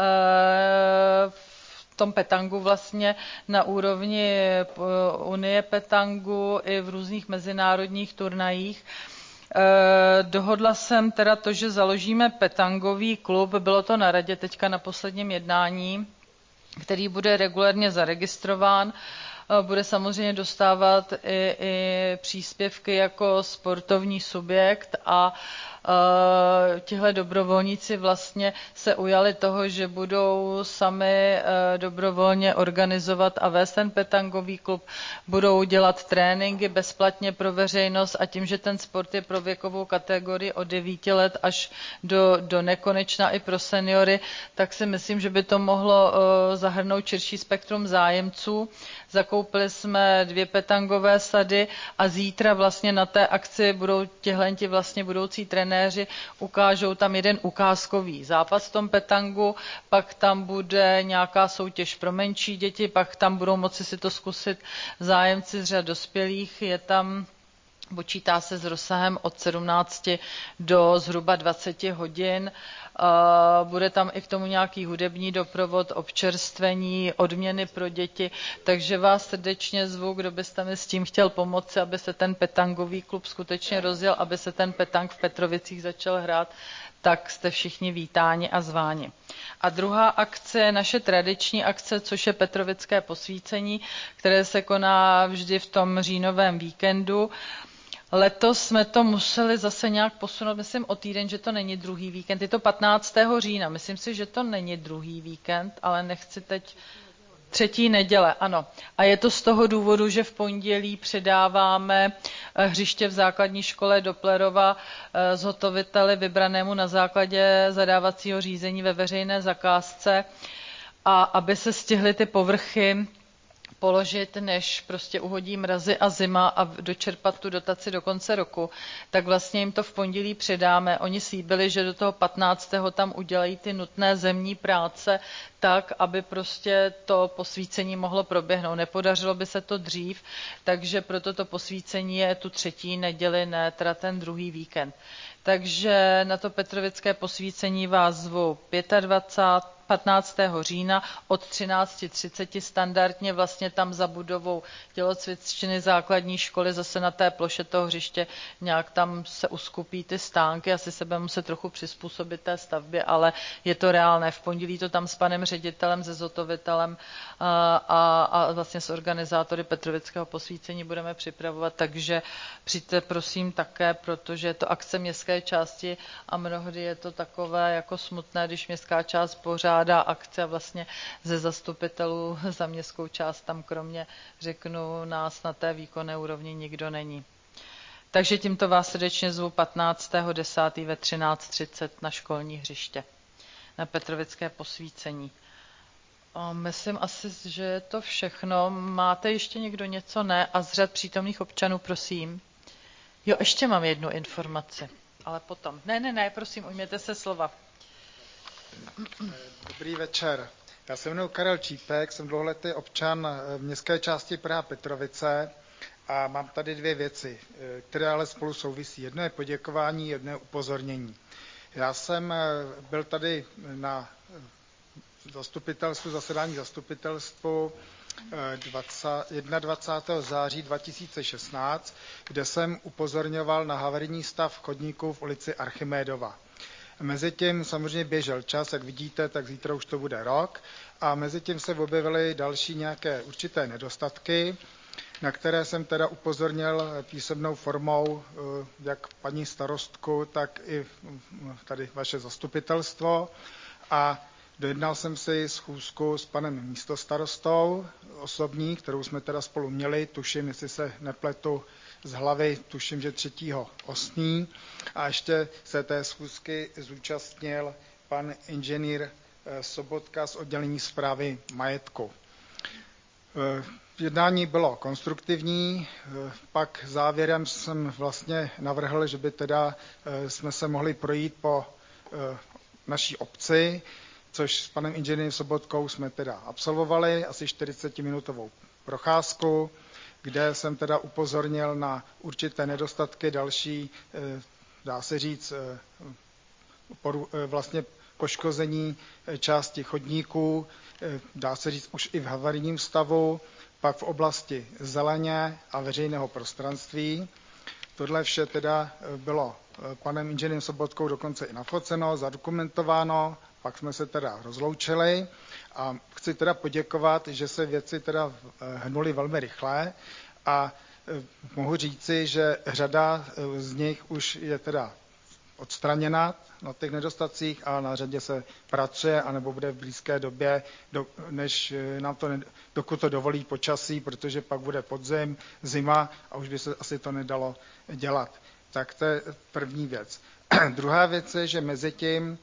v tom petangu vlastně na úrovni Unie petangu i v různých mezinárodních turnajích. Dohodla jsem teda to, že založíme petangový klub, bylo to na radě teďka na posledním jednání, který bude regulérně zaregistrován. Bude samozřejmě dostávat i příspěvky jako sportovní subjekt a tihle dobrovolníci vlastně se ujali toho, že budou sami dobrovolně organizovat a vést ten petangový klub, budou dělat tréninky bezplatně pro veřejnost a tím, že ten sport je pro věkovou kategorii od 9 let až do nekonečna i pro seniory, tak si myslím, že by to mohlo zahrnout širší spektrum zájemců. Zakoupili jsme 2 petangové sady a zítra vlastně na té akci budou tihlenti vlastně budoucí trenéři, ukážou tam jeden ukázkový zápas v tom petangu, pak tam bude nějaká soutěž pro menší děti, pak tam budou moci si to zkusit zájemci z řad dospělých. Je tam počítá se s rozsahem od 17 do zhruba 20 hodin. Bude tam i k tomu nějaký hudební doprovod, občerstvení, odměny pro děti, takže vás srdečně zvu, kdo byste mi s tím chtěl pomoci, aby se ten petangový klub skutečně rozjel, aby se ten petang v Petrovicích začal hrát, tak jste všichni vítáni a zváni. A druhá akce je naše tradiční akce, což je Petrovické posvícení, které se koná vždy v tom říjnovém víkendu. Letos jsme to museli zase nějak posunout, myslím o týden, že to není druhý víkend, je to 15. října, myslím si, že to není druhý víkend, ale nechci teď... 3. neděle, ano. A je to z toho důvodu, že v pondělí předáváme hřiště v základní škole Doplerova zhotoviteli vybranému na základě zadávacího řízení ve veřejné zakázce a aby se stihly ty povrchy položit, než prostě uhodí mrazy a zima a dočerpat tu dotaci do konce roku, tak vlastně jim to v pondělí předáme. Oni slíbili, že do toho 15. tam udělají ty nutné zemní práce tak, aby prostě to posvícení mohlo proběhnout. Nepodařilo by se to dřív, takže proto to posvícení je tu 3. neděli, ne teda ten druhý víkend. Takže na to Petrovické posvícení vás zvu 15. října od 13:30 standardně vlastně tam za budovou tělocvičny základní školy zase na té ploše toho hřiště nějak tam se uskupí ty stánky, asi se bude muset trochu přizpůsobit té stavbě, ale je to reálné. V pondělí to tam s panem ředitelem, se zhotovitelem a vlastně s organizátory Petrovického posvícení budeme připravovat, takže přijďte prosím také, protože je to akce městské části a mnohdy je to takové jako smutné, když městská část pořádá akce a vlastně ze zastupitelů za městskou část tam kromě, řeknu, nás na té výkonné úrovni nikdo není. Takže tímto vás srdečně zvu 15.10. ve 13:30 na školní hřiště na Petrovické posvícení. Myslím asi, že je to všechno. Máte ještě někdo něco? Ne? A z řad přítomných občanů, prosím. Jo, ještě mám jednu informaci, ale potom. Ne, prosím, ujměte se slova. Dobrý večer. Já se jmenuji Karel Čípek, jsem dlouholetý občan městské části Praha Petrovice a mám tady 2 věci, které ale spolu souvisí. Jedno je poděkování, jedno je upozornění. Já jsem byl tady na zasedání zastupitelstvu 21. září 2016, kde jsem upozorňoval na havarijní stav chodníků v ulici Archimédova. Mezitím samozřejmě běžel čas, jak vidíte, tak zítra už to bude rok a mezitím se objevily další nějaké určité nedostatky, na které jsem teda upozornil písemnou formou jak paní starostku, tak i tady vaše zastupitelstvo a dojednal jsem si schůzku s panem místostarostou osobní, kterou jsme teda spolu měli, tuším, jestli se nepletu z hlavy, tuším, že 3.8. A ještě se té schůzky zúčastnil pan inženýr Sobotka z oddělení správy majetku. Jednání bylo konstruktivní, pak závěrem jsem vlastně navrhl, že by teda jsme se mohli projít po naší obci, což s panem inženýrem Sobotkou jsme teda absolvovali, asi 40-minutovou procházku, kde jsem teda upozornil na určité nedostatky další, dá se říct, vlastně poškození části chodníků, dá se říct už i v havarijním stavu, pak v oblasti zeleně a veřejného prostranství. Tohle vše teda bylo panem inženýrem Sobotkou dokonce i nafoceno, zadokumentováno, pak jsme se teda rozloučili a chci teda poděkovat, že se věci teda hnuly velmi rychle a mohu říci, že řada z nich už je teda odstraněna na těch nedostatcích a na řadě se pracuje, anebo bude v blízké době, než nám to, dokud to dovolí počasí, protože pak bude podzim, zima a už by se asi to nedalo dělat. Tak to je první věc. Druhá věc je, že mezi tím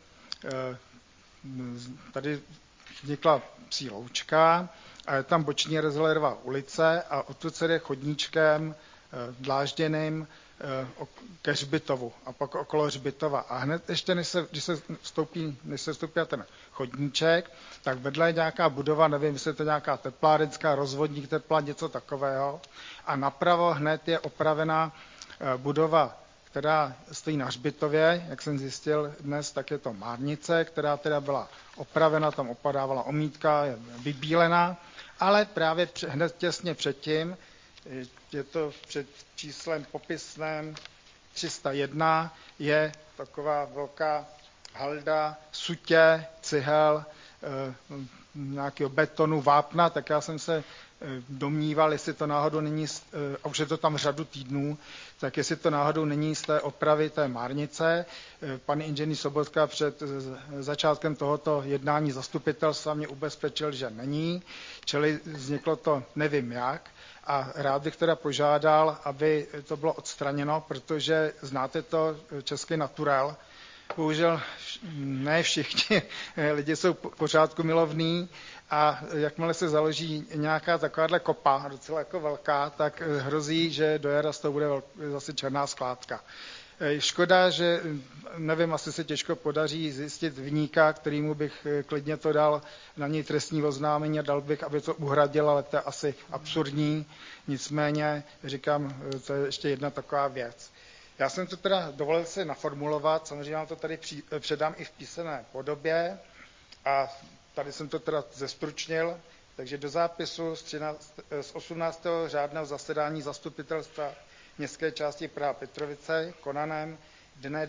tady vznikla psí loučka a je tam boční rezervová ulice a odtud se jde chodníčkem dlážděným ke hřbitovu a pak okolo hřbitova. A hned ještě, než se vstoupí na ten chodníček, tak vedle je nějaká budova, nevím, jestli je to nějaká teplárenská, rozvodník tepla, něco takového. A napravo hned je opravená budova, která stojí na hřbitově, jak jsem zjistil dnes, tak je to márnice, která teda byla opravena, tam opadávala omítka, je vybílená, ale právě hned těsně předtím, je to před číslem popisném 301, je taková velká halda sutě, cihel, nějakého betonu, vápna, tak já jsem se domníval, jestli to náhodou není, a už je to tam řadu týdnů, tak jestli to náhodou není z té opravy té márnice. Pan inženýr Sobotka před začátkem tohoto jednání zastupitelstva mě ubezpečil, že není, čili vzniklo to nevím jak. A rád bych teda požádal, aby to bylo odstraněno, protože znáte to, český naturel. Bohužel ne všichni lidi jsou pořádku milovní a jakmile se založí nějaká takováhle kopa, docela jako velká, tak hrozí, že do jara z toho bude zase černá skládka. Škoda, že nevím, asi se těžko podaří zjistit viníka, kterýmu bych klidně to dal na něj trestní oznámení a dal bych, aby to uhradil, ale to je asi absurdní. Nicméně, říkám, to je ještě jedna taková věc. Já jsem to teda dovolil si naformulovat, samozřejmě vám to tady předám i v písemné podobě a tady jsem to teda zestručnil, takže do zápisu z 18. řádného zasedání zastupitelstva městské části Praha Petrovice konaném dne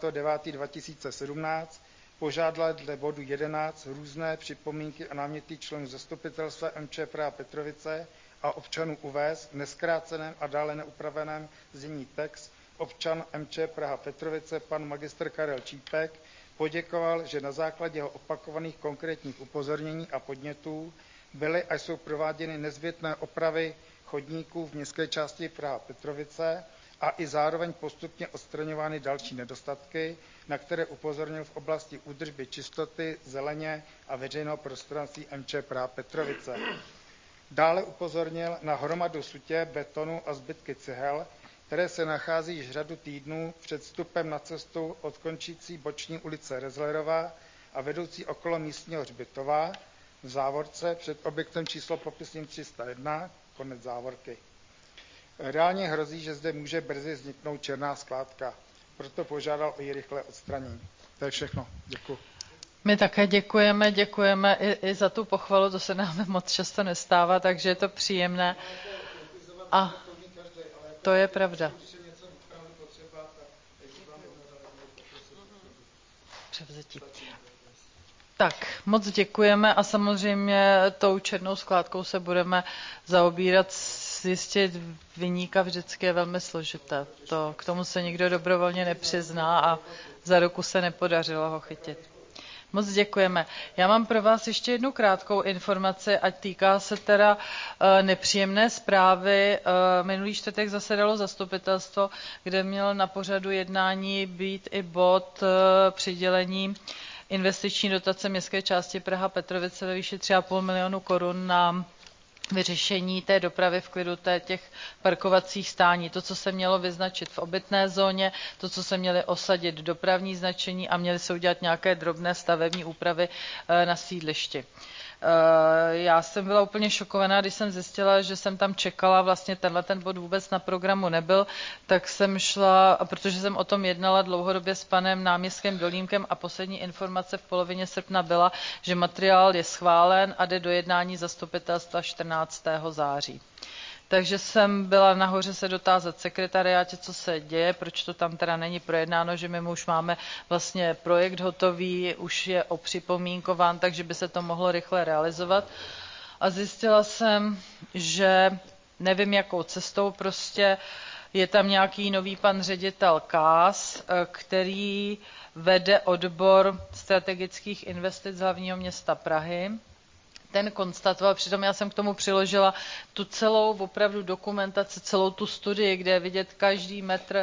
29.2017 požádala dle bodu 11 různé připomínky a náměty členů zastupitelstva MČ Praha Petrovice a občanů uvést v nezkráceném a dále neupraveném znění text občan MČ Praha Petrovice pan magistr Karel Čípek poděkoval, že na základě jeho opakovaných konkrétních upozornění a podnětů byly a jsou prováděny nezbytné opravy chodníků v městské části Praha Petrovice a i zároveň postupně odstraňovány další nedostatky, na které upozornil v oblasti údržby čistoty, zeleně a veřejného prostranství MČ Praha Petrovice. Dále upozornil na hromadu sutě, betonu a zbytky cihel, které se nachází již řadu týdnů před vstupem na cestu od končící boční ulice Rezlerova a vedoucí okolo místního hřbitova v závorce před objektem číslo popisným 301, konec závorky. Reálně hrozí, že zde může brzy vzniknout černá skládka, proto požádal o její rychlé odstranění. To je všechno. Děkuji. My také děkujeme i za tu pochvalu, to se nám moc často nestává, takže je to příjemné. A to je pravda. Převzetí. Tak, moc děkujeme a samozřejmě tou černou skládkou se budeme zaobírat. Zjistit viníka vždycky je velmi složité. K tomu se nikdo dobrovolně nepřizná a za roku se nepodařilo ho chytit. Moc děkujeme. Já mám pro vás ještě jednu krátkou informaci, ať týká se teda nepříjemné zprávy. Minulý čtvrtek zasedalo zastupitelstvo, kde měl na pořadu jednání být i bod přidělení investiční dotace městské části Praha Petrovice ve výši 3,5 milionu korun na vyřešení té dopravy v klidu, těch parkovacích stání, to, co se mělo vyznačit v obytné zóně, to, co se měly osadit dopravní značení a měly se udělat nějaké drobné stavební úpravy na sídlišti. Já jsem byla úplně šokovaná, když jsem zjistila, že jsem tam čekala, vlastně ten bod vůbec na programu nebyl, tak jsem šla, protože jsem o tom jednala dlouhodobě s panem náměstkem Dolínkem a poslední informace v polovině srpna byla, že materiál je schválen a jde do jednání zastupitelstva 14. září. Takže jsem byla nahoře se dotázat sekretariátě, co se děje, proč to tam teda není projednáno, že my už máme vlastně projekt hotový, už je opřipomínkován, takže by se to mohlo rychle realizovat. A zjistila jsem, že nevím jakou cestou, prostě je tam nějaký nový pan ředitel KAS, který vede odbor strategických investic z hlavního města Prahy. Ten konstatoval, přitom já jsem k tomu přiložila tu celou opravdu dokumentaci, celou tu studii, kde je vidět každý metr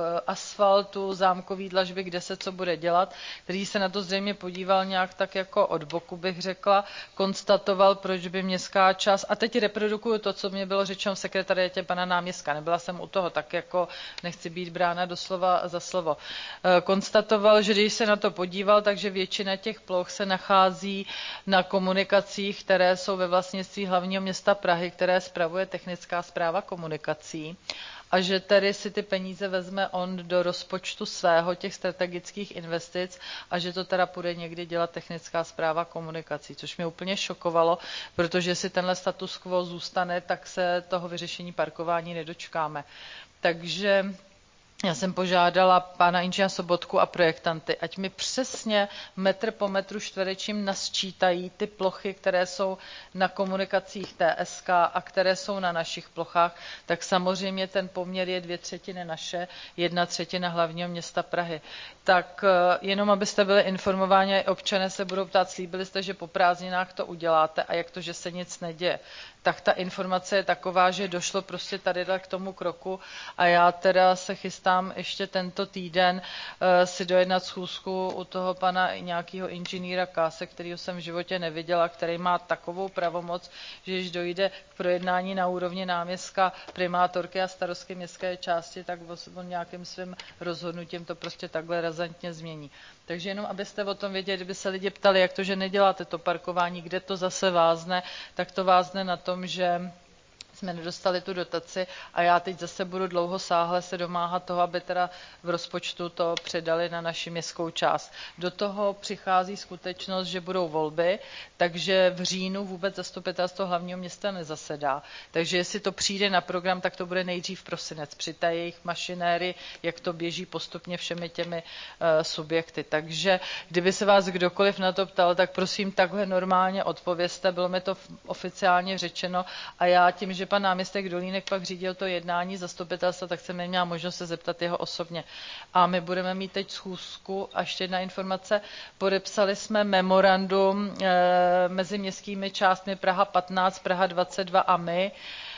asfaltu, zámkový dlažby, kde se co bude dělat, který se na to zřejmě podíval nějak tak jako od boku, bych řekla, konstatoval, proč by městská část, a teď reprodukuju to, co mě bylo řečeno v sekretariátě pana náměstka, nebyla jsem u toho, tak jako nechci být brána doslova za slovo. Konstatoval, že když se na to podíval, takže většina těch ploch se nachází na komunikacích, které jsou ve vlastnictví hlavního města Prahy, které spravuje technická správa komunikací, a že tedy si ty peníze vezme on do rozpočtu svého těch strategických investic a že to teda půjde někdy dělat technická správa komunikací, což mě úplně šokovalo, protože si tenhle status quo zůstane, tak se toho vyřešení parkování nedočkáme. Takže já jsem požádala pana inženýra Sobotku a projektanty, ať mi přesně metr po metru čtverečním nasčítají ty plochy, které jsou na komunikacích TSK a které jsou na našich plochách, tak samozřejmě ten poměr je 2/3 naše, 1/3 hlavního města Prahy. Tak jenom abyste byli informováni, občané se budou ptát, slíbili jste, že po prázdninách to uděláte a jak to, že se nic neděje. Tak ta informace je taková, že došlo prostě tady k tomu kroku a já teda se chystám ještě tento týden si dojednat schůzku u toho pana nějakého inženýra Káse, kterýho jsem v životě neviděla, který má takovou pravomoc, že když dojde k projednání na úrovni náměstka, primátorky a starostky městské části, tak on nějakým svým rozhodnutím to prostě takhle razantně změní. Takže jenom abyste o tom věděli, kdyby se lidi ptali, jak to, že neděláte to parkování, kde to zase vázne, tak to vázne na tom, že jsme nedostali tu dotaci a já teď zase budu dlouhosáhle se domáhat toho, aby teda v rozpočtu to předali na naši městskou část. Do toho přichází skutečnost, že budou volby, takže v říjnu vůbec zastupitelstvo hlavního města nezasedá. Takže jestli to přijde na program, tak to bude nejdřív prosinec při té jejich mašinérii, jak to běží postupně všemi těmi subjekty. Takže kdyby se vás kdokoliv na to ptal, tak prosím takhle normálně odpovězte, bylo mi to oficiálně řečeno a já tím, že pan náměstek Dolínek pak řídil to jednání zastupitelstva, tak jsem neměla možnost se zeptat jeho osobně. A my budeme mít teď schůzku a ještě jedna informace. Podepsali jsme memorandum mezi městskými částmi Praha 15, Praha 22 a my,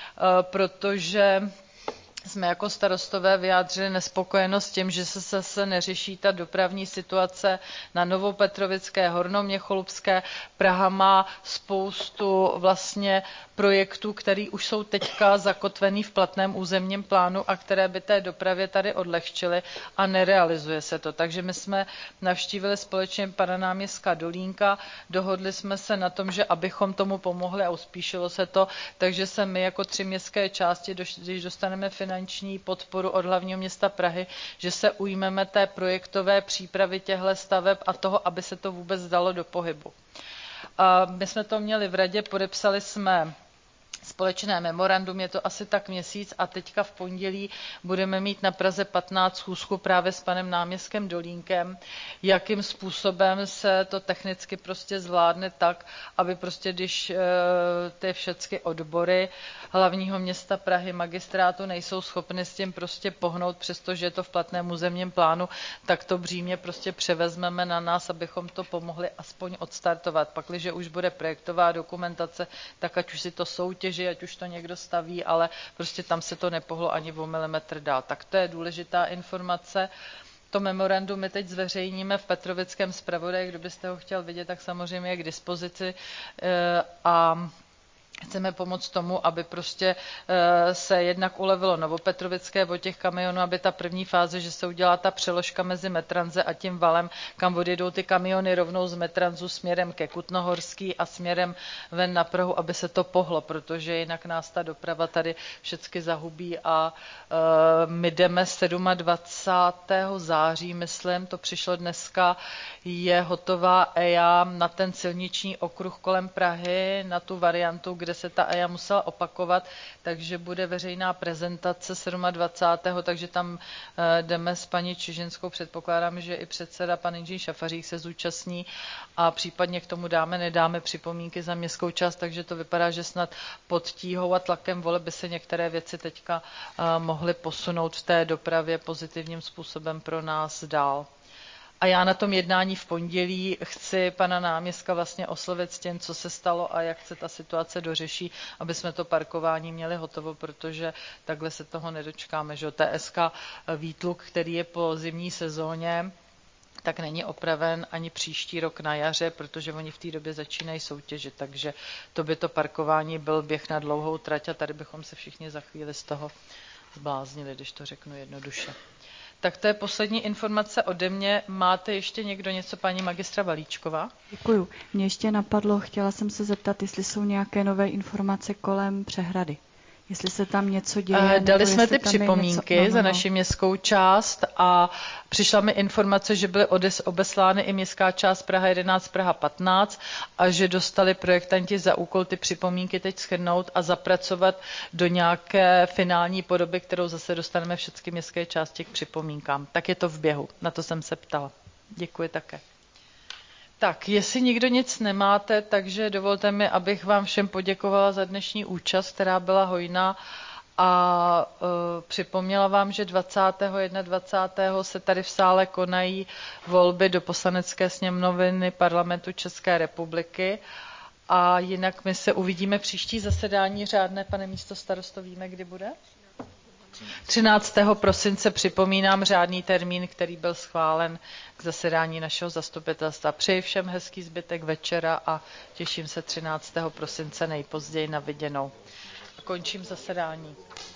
protože jsme jako starostové vyjádřili nespokojenost tím, že se zase neřeší ta dopravní situace na Novopetrovické, Hornoměcholupské. Praha má spoustu vlastně projektů, které už jsou teďka zakotvený v platném územním plánu a které by té dopravě tady odlehčily a nerealizuje se to. Takže my jsme navštívili společně pana náměstka Dolínka, dohodli jsme se na tom, že abychom tomu pomohli a uspíšilo se to, takže se my jako 3 městské části, když dostaneme finanční podporu od hlavního města Prahy, že se ujmeme té projektové přípravy těchto staveb a toho, aby se to vůbec dalo do pohybu. A my jsme to měli v radě, podepsali jsme společné memorandum, je to asi tak měsíc a teďka v pondělí budeme mít na Praze 15 schůzku právě s panem náměstkem Dolínkem, jakým způsobem se to technicky prostě zvládne tak, aby prostě když ty všechny odbory hlavního města Prahy, magistrátu nejsou schopny s tím prostě pohnout, přestože je to v platném územním plánu, tak to břímě prostě převezmeme na nás, abychom to pomohli aspoň odstartovat. Pakliže už bude projektová dokumentace, tak ať už si to soutěží, ať už to někdo staví, ale prostě tam se to nepohlo ani o milimetr dál. Tak to je důležitá informace. To memorandum my teď zveřejníme v Petrovickém zpravodaji, kdo byste ho chtěl vidět, tak samozřejmě je k dispozici. A chceme pomoct tomu, aby prostě se jednak ulevilo Novopetrovické od těch kamionů, aby ta první fáze, že se udělá ta přeložka mezi Metranze a tím valem, kam odjedou ty kamiony rovnou z Metranzu směrem ke Kutnohorský a směrem ven na Prahu, aby se to pohlo, protože jinak nás ta doprava tady všechny zahubí a my jdeme 27. září, myslím, to přišlo dneska, je hotová EIA na ten silniční okruh kolem Prahy, na tu variantu, kde se ta EIA musela opakovat, takže bude veřejná prezentace 27. takže tam jdeme s paní Čižinskou, předpokládám, že i předseda pan inženýr Šafařík se zúčastní a případně k tomu nedáme připomínky za městskou část, takže to vypadá, že snad pod tíhou a tlakem voleb by se některé věci teďka mohly posunout v té dopravě pozitivním způsobem pro nás dál. A já na tom jednání v pondělí chci pana náměstka vlastně oslovit s tím, co se stalo a jak se ta situace dořeší, aby jsme to parkování měli hotovo, protože takhle se toho nedočkáme, že TSK Výtluk, který je po zimní sezóně, tak není opraven ani příští rok na jaře, protože oni v té době začínají soutěžit, takže to by to parkování byl běh na dlouhou trať a tady bychom se všichni za chvíli z toho zbláznili, když to řeknu jednoduše. Tak to je poslední informace ode mě. Máte ještě někdo něco, paní magistra Valíčková? Děkuju. Mě ještě napadlo, chtěla jsem se zeptat, jestli jsou nějaké nové informace kolem přehrady. Jestli se tam něco děje. Dali jsme ty připomínky za naši městskou část a přišla mi informace, že byly obeslány i městská část Praha 11, Praha 15 a že dostali projektanti za úkol ty připomínky teď shrnout a zapracovat do nějaké finální podoby, kterou zase dostaneme všechny městské části k připomínkám. Tak je to v běhu, na to jsem se ptala. Děkuji také. Tak, jestli nikdo nic nemáte, takže dovolte mi, abych vám všem poděkovala za dnešní účast, která byla hojná a připomněla vám, že 21. se tady v sále konají volby do Poslanecké sněmovny Parlamentu České republiky a jinak my se uvidíme příští zasedání řádné, pane místostarosto, víme, kdy bude? 13. prosince připomínám řádný termín, který byl schválen k zasedání našeho zastupitelstva. Přeji všem hezký zbytek večera a těším se 13. prosince nejpozději na viděnou. Končím zasedání.